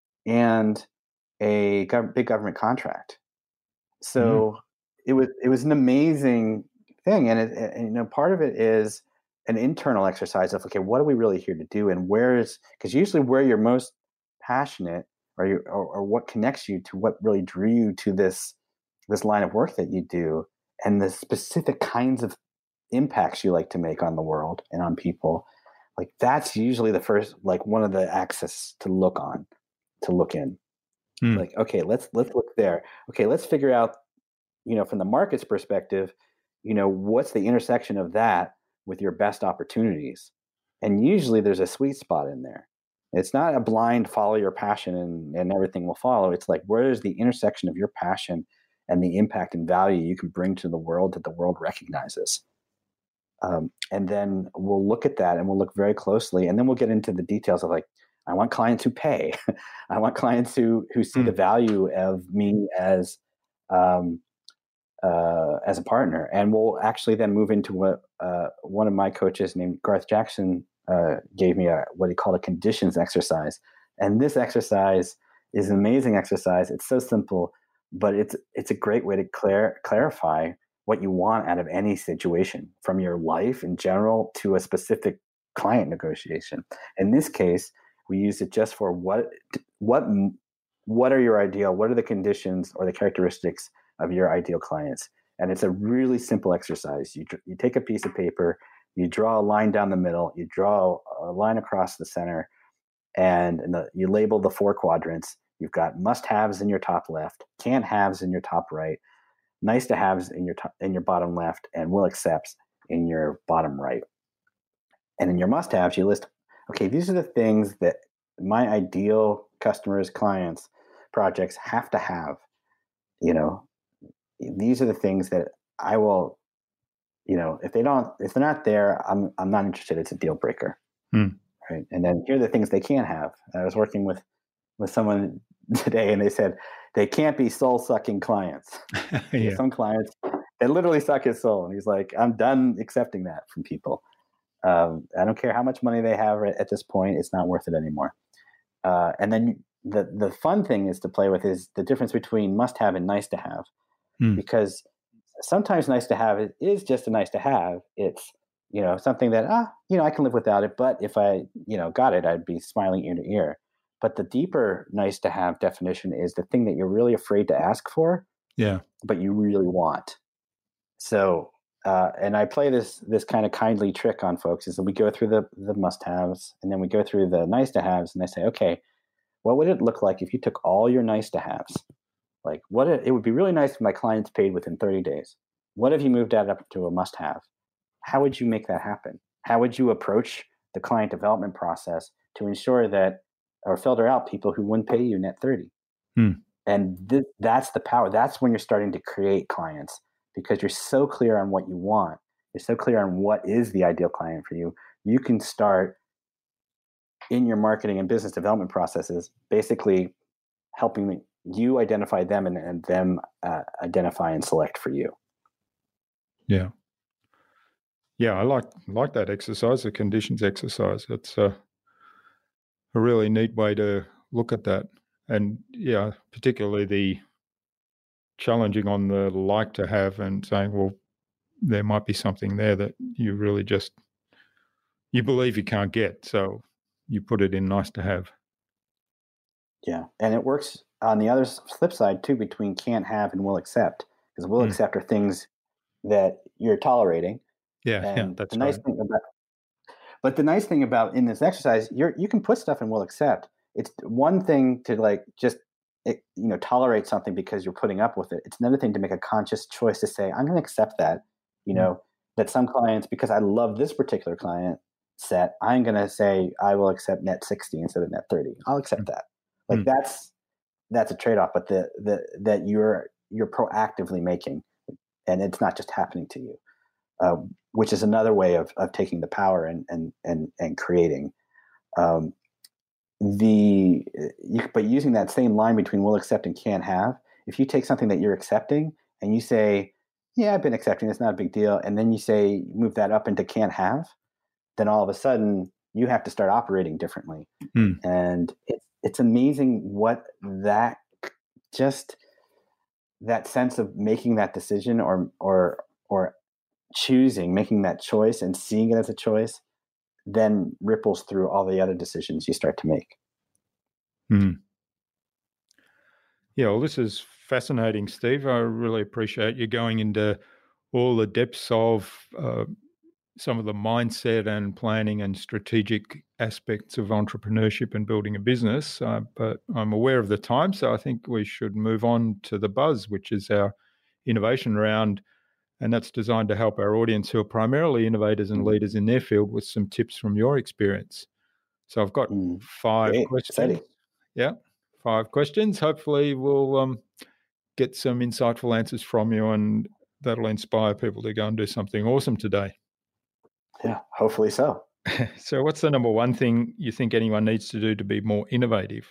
and a gov- big government contract. So mm. it was it was an amazing thing, and, it, and you know, part of it is an internal exercise of okay, what are we really here to do, and where is because usually where you're most passionate, or you or, or what connects you to what really drew you to this this line of work that you do, and the specific kinds of impacts you like to make on the world and on people, like that's usually the first, like one of the axes to look on, to look in. Mm. Like, okay, let's let's look there. Okay, let's figure out, you know, from the market's perspective, you know, what's the intersection of that with your best opportunities? And usually there's a sweet spot in there. It's not a blind follow your passion and, and everything will follow. It's like, where is the intersection of your passion and the impact and value you can bring to the world that the world recognizes? Um, and then we'll look at that and we'll look very closely. And then we'll get into the details of like, I want clients who pay. I want clients who who see mm. the value of me as um, uh, as a partner. And we'll actually then move into what uh, one of my coaches named Garth Jackson uh, gave me a what he called a conditions exercise. And this exercise is an amazing exercise. It's so simple, but it's it's a great way to clar- clarify what you want out of any situation, from your life in general to a specific client negotiation. In this case, we use it just for what what what are your ideal, what are the conditions or the characteristics of your ideal clients. And it's a really simple exercise. You you take a piece of paper, you draw a line down the middle, you draw a line across the center, and, and the, you label the four quadrants. You've got must-haves in your top left, can't-haves in your top right, nice-to-haves in your top, in your bottom left, and will accepts in your bottom right. And in your must-haves, you list, okay, these are the things that my ideal customers, clients, projects have to have. You know, these are the things that I will, you know, if they don't, if they're not there, I'm I'm not interested. It's a deal breaker. Hmm. Right. And then here are the things they can't have. I was working with with someone today, and they said they can't be soul sucking clients. Yeah. Some clients, they literally suck his soul, and he's like, I'm done accepting that from people. Um, I don't care how much money they have at this point; it's not worth it anymore. Uh, and then the the fun thing is to play with is the difference between must have and nice to have, Hmm. because sometimes nice to have is just a nice to have. It's, you know, something that, ah, you know, I can live without it, but if I, you know, got it, I'd be smiling ear to ear. But the deeper nice to have definition is the thing that you're really afraid to ask for, Yeah. but you really want. So, uh, and I play this this kind of kindly trick on folks is that we go through the the must haves and then we go through the nice to haves, and I say, okay, what would it look like if you took all your nice to haves? Like, what it, it would be really nice if my clients paid within thirty days. What if you moved that up to a must have? How would you make that happen? How would you approach the client development process to ensure that, or filter out people who wouldn't pay you net thirty? Hmm. And th- that's the power. That's when you're starting to create clients, because you're so clear on what you want. You're so clear on what is the ideal client for you. You can start in your marketing and business development processes, basically helping you identify them and, and them uh, identify and select for you. Yeah. Yeah, I like like that exercise, the conditions exercise. It's a, a really neat way to look at that. And yeah, particularly the challenging on the like to have and saying, well, there might be something there that you really just, you believe you can't get. So you put it in nice to have. Yeah. And it works on the other flip side too, between can't have and will accept, because will Mm. accept are things that you're tolerating. Yeah, yeah, And that's the nice right. thing about, but the nice thing about in this exercise, you're, you can put stuff in will accept. It's one thing to like just, it, you know, tolerate something because you're putting up with it. It's another thing to make a conscious choice to say, I'm going to accept that, you Mm. know, that some clients, because I love this particular client set, I'm going to say, I will accept net sixty instead of net thirty. I'll accept Mm. that. Like Mm. that's, that's a trade-off, but the, the, that you're, you're proactively making, and it's not just happening to you. Uh, which is another way of, of taking the power and and and and creating um, the you, but using that same line between will accept and can't have. If you take something that you're accepting and you say, yeah, I've been accepting, it's not a big deal, and then you say move that up into can't have, then all of a sudden you have to start operating differently. Mm. And it's it's amazing what that just that sense of making that decision or or or choosing, making that choice and seeing it as a choice, then ripples through all the other decisions you start to make. Mm. Yeah, well, this is fascinating, Steve. I really appreciate you going into all the depths of uh, some of the mindset and planning and strategic aspects of entrepreneurship and building a business. Uh, but I'm aware of the time, so I think we should move on to the buzz, which is our innovation round. And that's designed to help our audience who are primarily innovators and Mm. leaders in their field with some tips from your experience. So I've got Mm. five Great. questions. Exciting. Yeah, five questions. Hopefully we'll um, get some insightful answers from you, and that'll inspire people to go and do something awesome today. Yeah, hopefully so. So what's the number one thing you think anyone needs to do to be more innovative?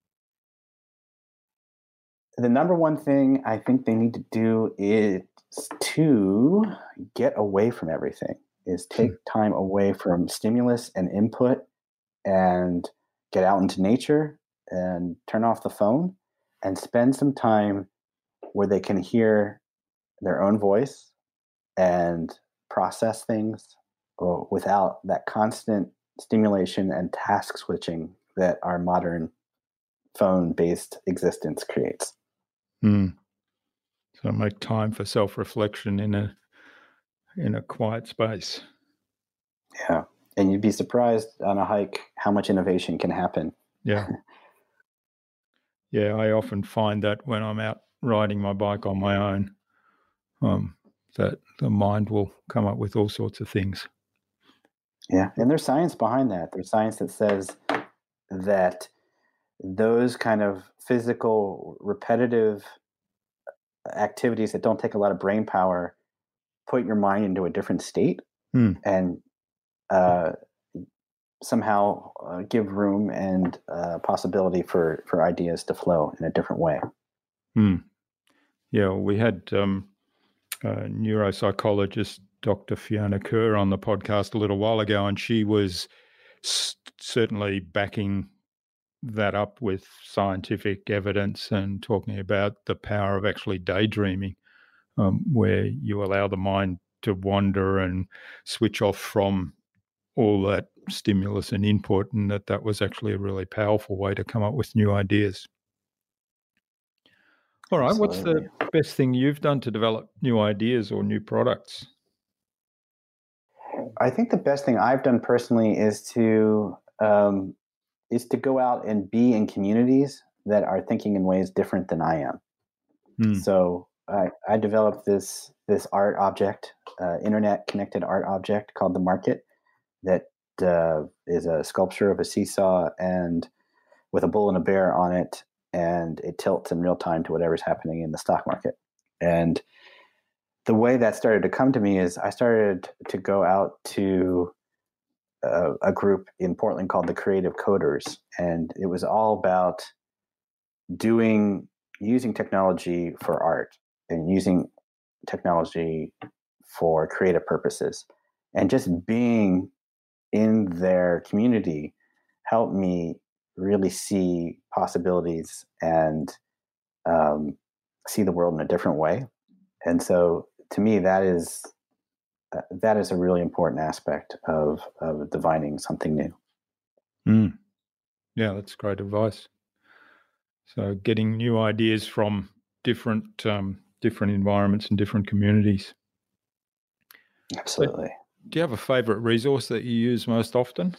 The number one thing I think they need to do is to get away from everything, is take time away from stimulus and input and get out into nature and turn off the phone and spend some time where they can hear their own voice and process things uh, without that constant stimulation and task switching that our modern phone-based existence creates. Mm. So make time for self-reflection in a in a quiet space. Yeah. And you'd be surprised on a hike how much innovation can happen. Yeah. Yeah, I often find that when I'm out riding my bike on my own, um, that the mind will come up with all sorts of things. Yeah. And there's science behind that. There's science that says that those kind of physical, repetitive activities that don't take a lot of brain power put your mind into a different state Mm. and uh, somehow uh, give room and uh, possibility for, for ideas to flow in a different way. Mm. Yeah, well, we had um, a neuropsychologist, Doctor Fiona Kerr, on the podcast a little while ago, and she was s- certainly backing that up with scientific evidence and talking about the power of actually daydreaming, um, where you allow the mind to wander and switch off from all that stimulus and input, and that that was actually a really powerful way to come up with new ideas. All right, what's Absolutely. the best thing you've done to develop new ideas or new products? I think the best thing I've done personally is to um, is to go out and be in communities that are thinking in ways different than I am. Mm. So I, I developed this this art object, uh, internet connected art object called the Market, that uh, is a sculpture of a seesaw and with a bull and a bear on it, and it tilts in real time to whatever's happening in the stock market. And the way that started to come to me is I started to go out to a, a group in Portland called the Creative Coders, and it was all about doing using technology for art and using technology for creative purposes, and just being in their community helped me really see possibilities and um, see the world in a different way. And so, to me, that is uh, that is a really important aspect of of divining something new. Mm. Yeah, that's great advice. So getting new ideas from different um, different environments and different communities. So Absolutely. do you have a favorite resource that you use most often?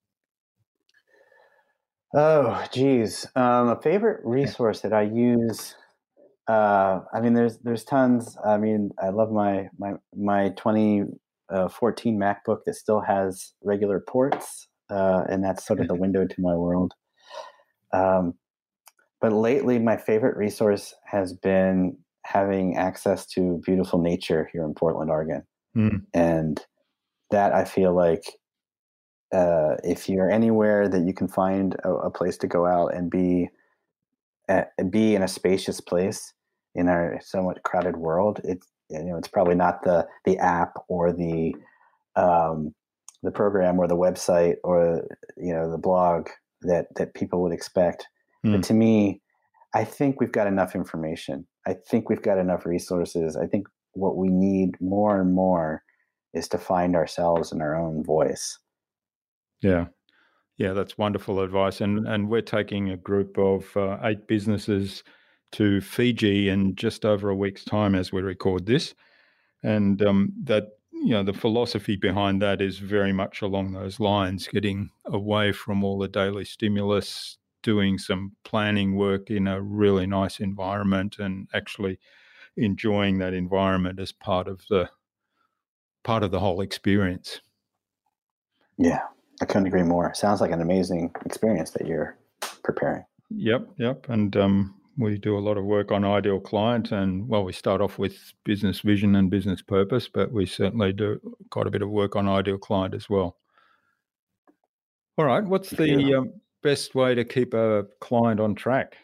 Oh, geez. Um, a favorite resource that I use. Uh, I mean, there's there's tons. I mean, I love my my my twenty fourteen MacBook that still has regular ports, uh, and that's sort of the window to my world. Um, but lately, my favorite resource has been having access to beautiful nature here in Portland, Oregon, Mm. and that I feel like uh, if you're anywhere that you can find a, a place to go out and be at, be in a spacious place in our somewhat crowded world, it's you know it's probably not the the app or the um, the program or the website or you know the blog that that people would expect. But Mm. to me, I think we've got enough information. I think we've got enough resources. I think what we need more and more is to find ourselves in our own voice. Yeah. Yeah, that's wonderful advice. And and we're taking a group of uh, eight businesses to Fiji in just over a week's time as we record this. And um, that, you know, the philosophy behind that is very much along those lines, getting away from all the daily stimulus, doing some planning work in a really nice environment and actually enjoying that environment as part of the part of the whole experience. Yeah, I couldn't agree more. Sounds like an amazing experience that you're preparing. Yep, yep. And um, we do a lot of work on ideal client, and well, we start off with business vision and business purpose, but we certainly do quite a bit of work on ideal client as well. All right, what's the Beautiful. um, best way to keep a client on track?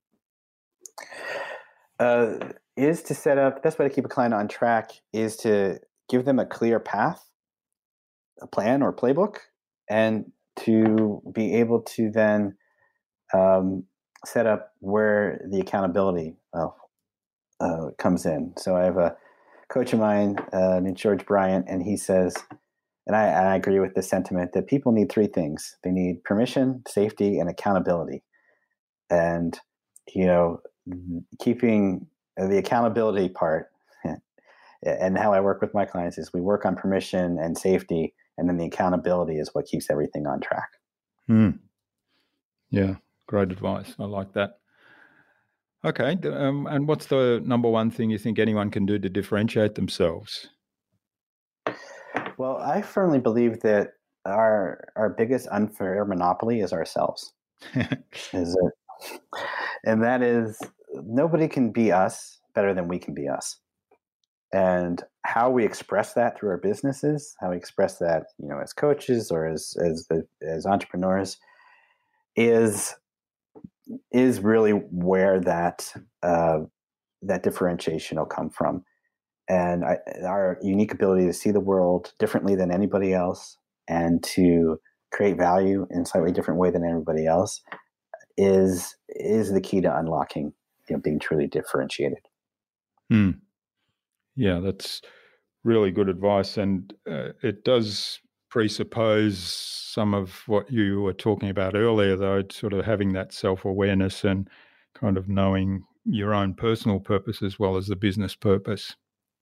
Uh, is to set up the best way to keep a client on track is to give them a clear path, a plan or playbook, and to be able to then um, set up where the accountability uh, uh, comes in. So I have a coach of mine uh, named George Bryant, and he says, and I, and I agree with this sentiment, that people need three things: they need permission, safety, and accountability. And you know, keeping the accountability part, and how I work with my clients is we work on permission and safety, and then the accountability is what keeps everything on track. Hmm. Yeah, great advice. I like that. Okay, d- um, and what's the number one thing you think anyone can do to differentiate themselves? Well, I firmly believe that our our biggest unfair monopoly is ourselves. Is it? And that is, nobody can be us better than we can be us. And how we express that through our businesses, how we express that, you know, as coaches or as as the, as entrepreneurs, is is really where that uh, that differentiation will come from. And I, our unique ability to see the world differently than anybody else and to create value in a slightly different way than everybody else, is is the key to unlocking, you know, being truly differentiated. Hmm. Yeah, that's really good advice, and uh, it does presuppose some of what you were talking about earlier, though, sort of having that self-awareness and kind of knowing your own personal purpose as well as the business purpose.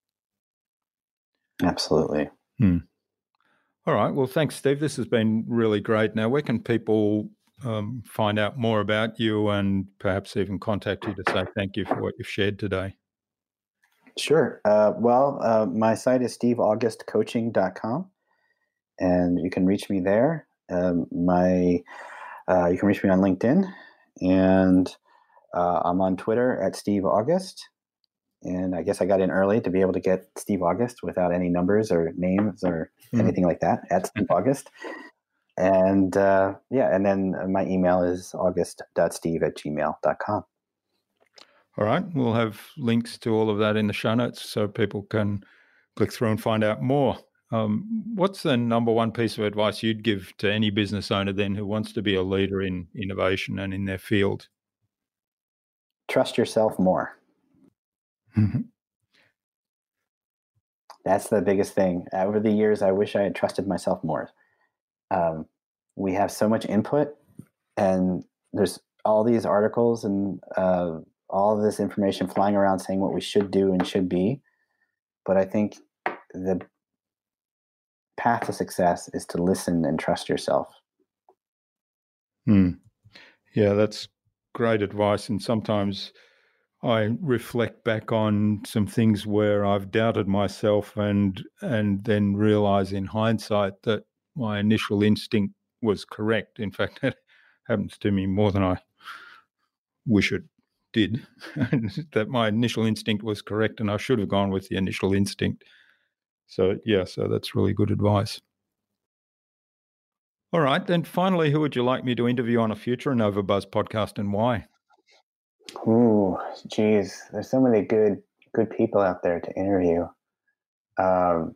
Absolutely. Hmm. All right. Well, thanks, Steve. This has been really great. Now, where can people um, find out more about you and perhaps even contact you to say thank you for what you've shared today? Sure. Uh, well, uh, my site is steve august coaching dot com, and you can reach me there. Um, my uh, you can reach me on LinkedIn, and uh, I'm on Twitter at Steve August. And I guess I got in early to be able to get Steve August without any numbers or names or mm. anything like that, at Steve August. And uh, yeah, and then my email is august dot steve at gmail dot com. All right. We'll have links to all of that in the show notes so people can click through and find out more. Um, what's the number one piece of advice you'd give to any business owner then who wants to be a leader in innovation and in their field? Trust yourself more. Mm-hmm. That's the biggest thing. Over the years, I wish I had trusted myself more. Um, we have so much input, and there's all these articles and uh, all of this information flying around saying what we should do and should be. But I think the path to success is to listen and trust yourself. Hmm. Yeah, that's great advice. And sometimes I reflect back on some things where I've doubted myself and and then realize in hindsight that my initial instinct was correct. In fact, that happens to me more than I wish it did, that my initial instinct was correct and I should have gone with the initial instinct. So, yeah, so that's really good advice. All right, then finally, who would you like me to interview on a future InnovaBuzz podcast and why? Ooh, geez, there's so many good good people out there to interview. Um,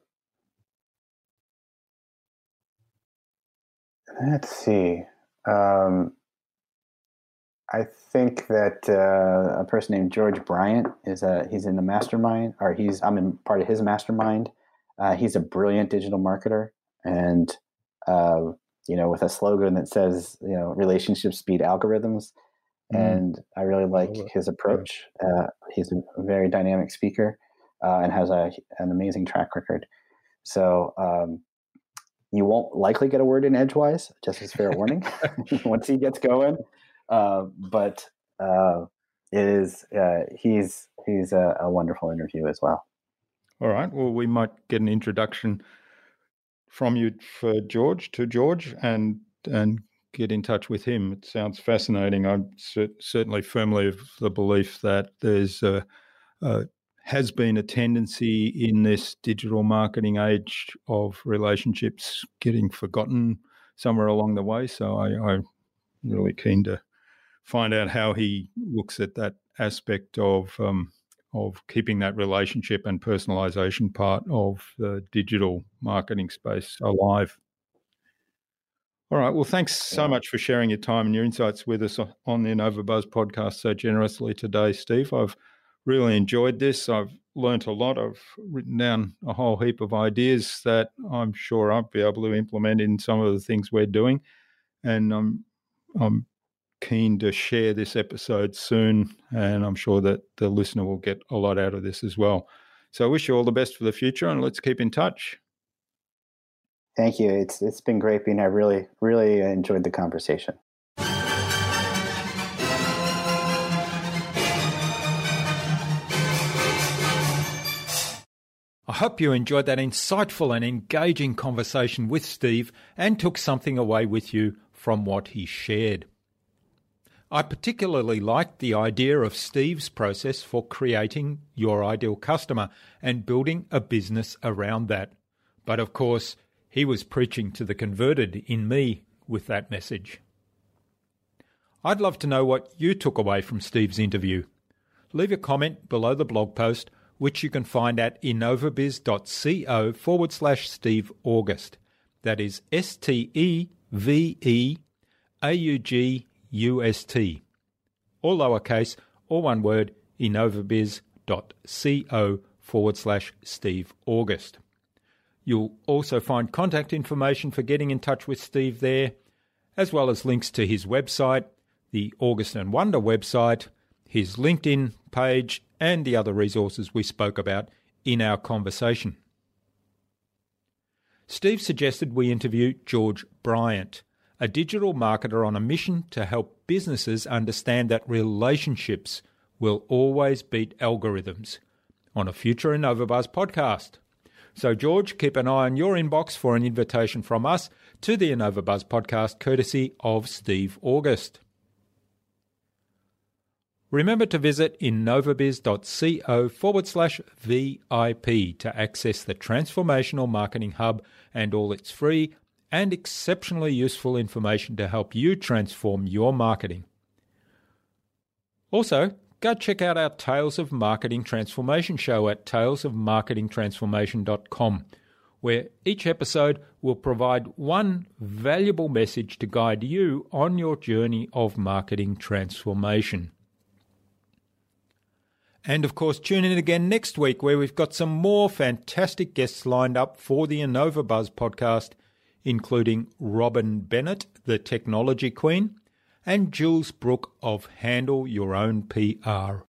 let's see. Um, I think that uh, a person named George Bryant is a he's in the mastermind, or he's I'm in part of his mastermind. Uh, he's a brilliant digital marketer, and uh, you know, with a slogan that says, you know, relationships beat algorithms. And I really like oh, his approach. Uh, he's a very dynamic speaker uh, and has a, an amazing track record. So um, you won't likely get a word in edgewise, just as fair warning, once he gets going. Uh, but uh, it is uh, he's he's a, a wonderful interview as well. All right. Well, we might get an introduction from you for George to George and and. get in touch with him. It sounds fascinating. I'm cer- certainly firmly of the belief that there's a, a, has been a tendency in this digital marketing age of relationships getting forgotten somewhere along the way. So I, I'm really keen to find out how he looks at that aspect of um, of keeping that relationship and personalization part of the digital marketing space alive. All right. Well, thanks so much for sharing your time and your insights with us on the InnovaBuzz podcast so generously today, Steve. I've really enjoyed this. I've learnt a lot. I've written down a whole heap of ideas that I'm sure I'll be able to implement in some of the things we're doing. And I'm, I'm keen to share this episode soon, and I'm sure that the listener will get a lot out of this as well. So I wish you all the best for the future, and let's keep in touch. Thank you. It's it's been great being here. I really, really enjoyed the conversation. I hope you enjoyed that insightful and engaging conversation with Steve and took something away with you from what he shared. I particularly liked the idea of Steve's process for creating your ideal customer and building a business around that. But of course, he was preaching to the converted in me with that message. I'd love to know what you took away from Steve's interview. Leave a comment below the blog post, which you can find at innovabiz.co forward slash Steve August. That is S T E V E A U G U S T. All lowercase, all one word, innovabiz.co forward slash Steve August. You'll also find contact information for getting in touch with Steve there, as well as links to his website, the August and Wonder website, his LinkedIn page, and the other resources we spoke about in our conversation. Steve suggested we interview George Bryant, a digital marketer on a mission to help businesses understand that relationships will always beat algorithms, on a future InnovaBuzz podcast. So, George, keep an eye on your inbox for an invitation from us to the InnovaBuzz podcast, courtesy of Steve August. Remember to visit innovabiz.co forward slash VIP to access the Transformational Marketing Hub and all its free and exceptionally useful information to help you transform your marketing. Also, go check out our Tales of Marketing Transformation show at tales of marketing transformation dot com, where each episode will provide one valuable message to guide you on your journey of marketing transformation. And of course, tune in again next week where we've got some more fantastic guests lined up for the InnovaBuzz podcast, including Robin Bennett, the technology queen, and Jules Brooke of Handle Your Own P R.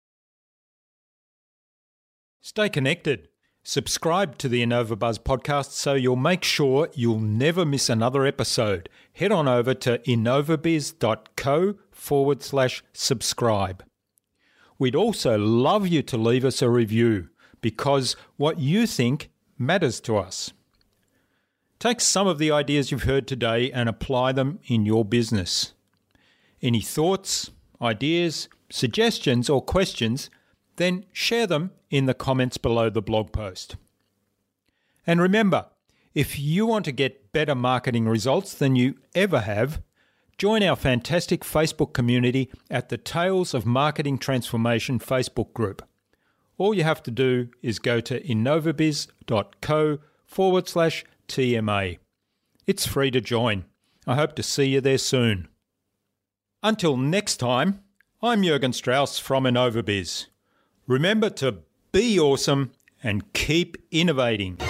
Stay connected. Subscribe to the InnovaBuzz podcast so you'll make sure you'll never miss another episode. Head on over to innovabiz.co forward slash subscribe. We'd also love you to leave us a review because what you think matters to us. Take some of the ideas you've heard today and apply them in your business. Any thoughts, ideas, suggestions or questions, then share them in the comments below the blog post. And remember, if you want to get better marketing results than you ever have, join our fantastic Facebook community at the Tales of Marketing Transformation Facebook group. All you have to do is go to innovabiz.co forward slash TMA. It's free to join. I hope to see you there soon. Until next time, I'm Jürgen Strauss from InnovaBiz. Remember to be awesome and keep innovating.